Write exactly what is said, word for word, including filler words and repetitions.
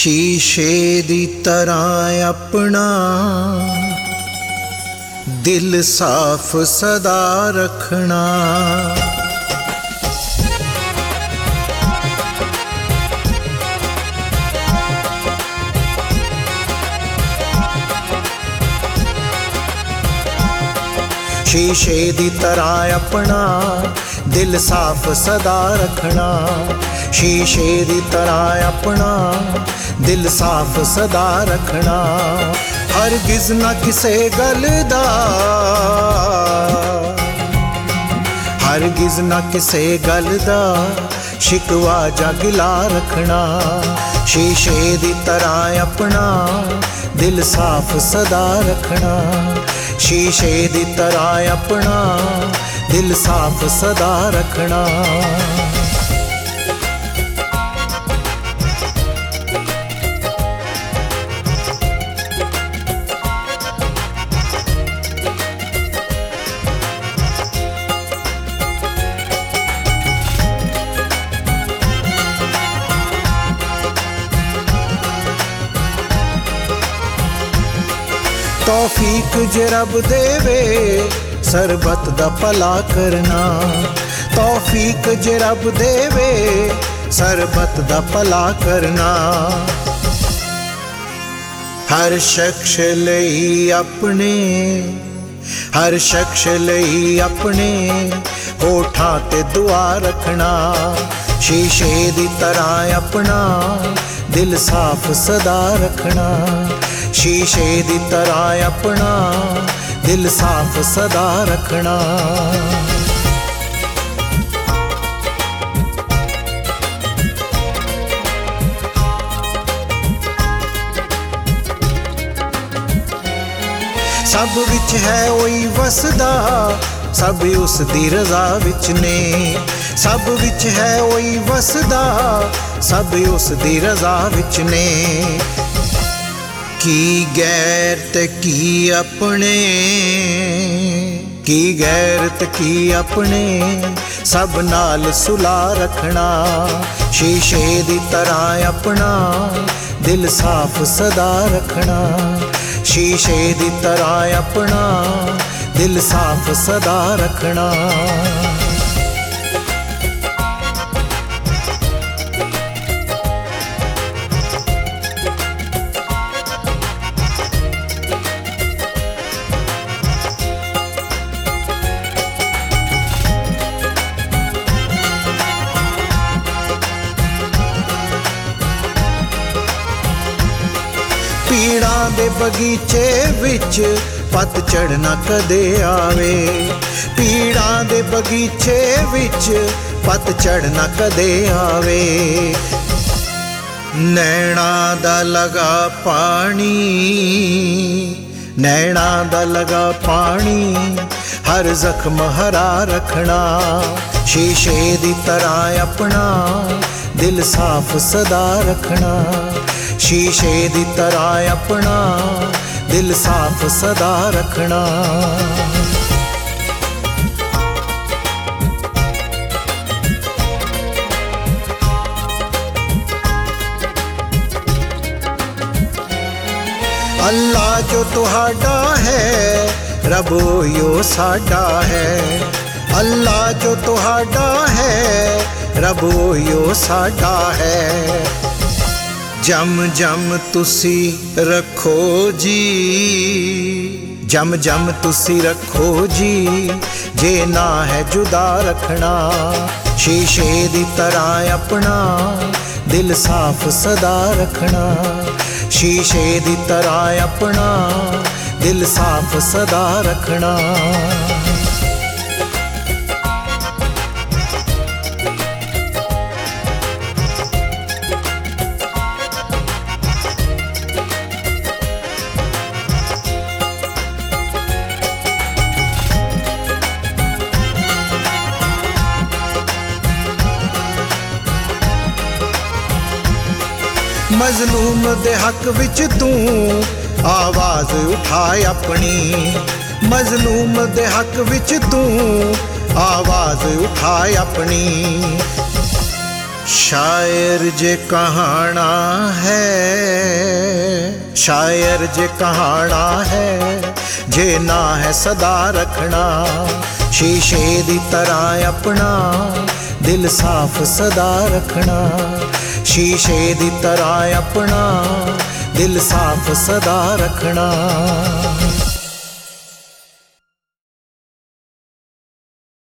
शीशे दी तरह अपना दिल साफ सदा रखना। शीशे दी तरह अपना दिल साफ सदा रखना। शीशे दी तरह अपना दिल साफ सदा रखना। हरगिज़ ना किसे गल दा, हरगिज़ ना किसे गल दा शिकवा जा गिला रखना। शीशे दी तरह अपना दिल साफ सदा रखना। शीशे दी तरह अपना दिल साफ सदा रखना। तौफीक जे रब देवे सरबत दा भला करना। तौफीक जे रब देवे सरबत दा भला करना। हर शख्स लई अपने, हर शख्स लई अपने होठां ते दुआ रखना। शीशे दी तरह अपना दिल साफ सदा रखना। शीशे दी तरह अपना दिल साफ सदा रखना। सब विच है ओही वसदा, सब उस दी रज़ा विच ने। सब विच है ओही वसदा, सब उस दी रज़ा विच ने। की गैर ते की अपने, की गैर ते की अपने सब नाल सुला रखना। शीशे दी तरह अपना दिल साफ सदा रखना। शीशे दी तरह अपना दिल साफ सदा रखना। पीड़ां दे बगीचे विच पतझड़ ना कदे आवे। पीड़ां दे बगीचे विच पतझड़ ना कदे आवे। नैना दा लगा पानी, नैना दा लगा पानी हर जख्म हरा रखना। शीशे दी तरह अपना दिल साफ सदा रखना। शीशे दी तरह अपना दिल साफ सदा रखना। अल्लाह जो तुहाडा है रब ओयो साडा है। अल्लाह जो तुहाडा है रब ओयो साडा है। जम जम तुसी रखो जी, जम जम तुसी रखो जी जे ना है जुदा रखना। शीशे दी तरह अपना दिल साफ सदा रखना। शीशे दी तरह अपना दिल साफ सदा रखना। मजलूम दे हक विच तू आवाज उठाए अपनी। मजलूम दे हक विच तू आवाज उठाए अपनी। शायर जे कहाना है, शायर जे कहाना है, जे ना है सदा रखना। शीशे दी तरह अपना दिल साफ सदा रखना। शीशे दी तरह अपना दिल साफ सदा रखना।